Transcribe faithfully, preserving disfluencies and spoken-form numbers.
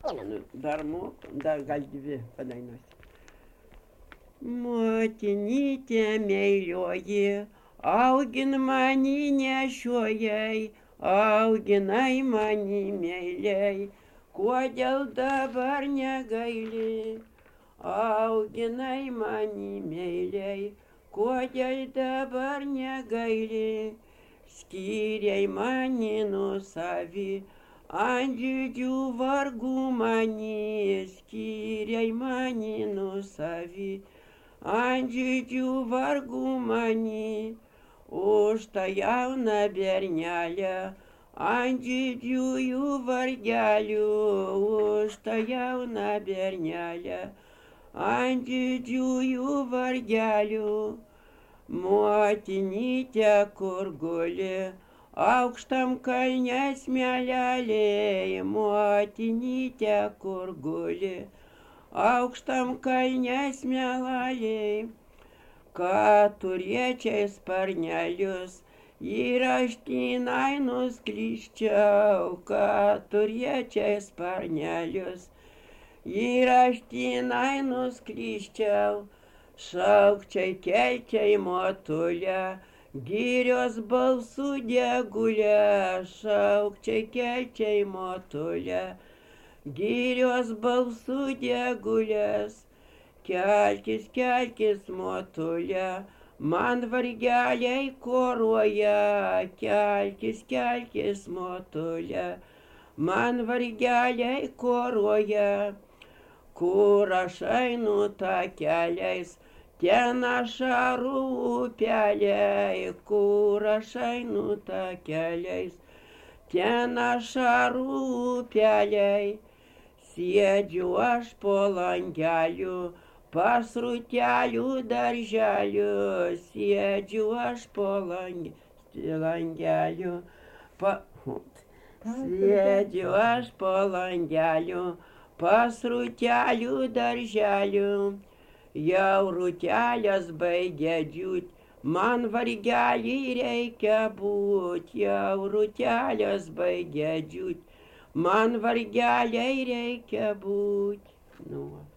Nu, dar moku, dar gal dvi padainuosiu. Motinytė meilioji, augin mani nešiojai, auginai mani meiliai, kodėl dabar negaili? Auginai mani meiliai, kodėl dabar negaili? Skyrei mani nuo savi, ant didžių vargų mani, skyrei mani nuo savi, ant didžių vargų mani. Už tą jauną bernelę, ant didžiųjų vargelių, už tą jauną bernelę, ant didžiųjų vargelių. Motinytė kur guli, aukštam kalne smėleliai, motinytė kur guli, aukštam kalne smėleliai. Kad turėčiai sparnelius, įraštinai nusklisčiau, kad turėčiai sparnelius, įraštinai nusklisčiau. Šaukčiai kelčiai motulę, girios balsų degulę, šaukčiai kelčiai motulę, girios balsų degulės. Kelkis, kelkis motulę, man vargeliai koruoja, kelkis, kelkis motulę, man vargeliai koruoja. Kur aš einu takeliais, ten ašarų upeliai, kur aš einu takeliais, ten ašarų upeliai. Sėdžiu aš po langeliu, pas rūtelių darželiu, sėdžiu aš po langeliu, pa... sėdžiu aš po langeliu, pas rūtelių darželių. Jau rūtelės baigia džiūt, man vargelį reikia būt, jau rūtelės baigia džiūt, man vargeliai reikia būt. Nu.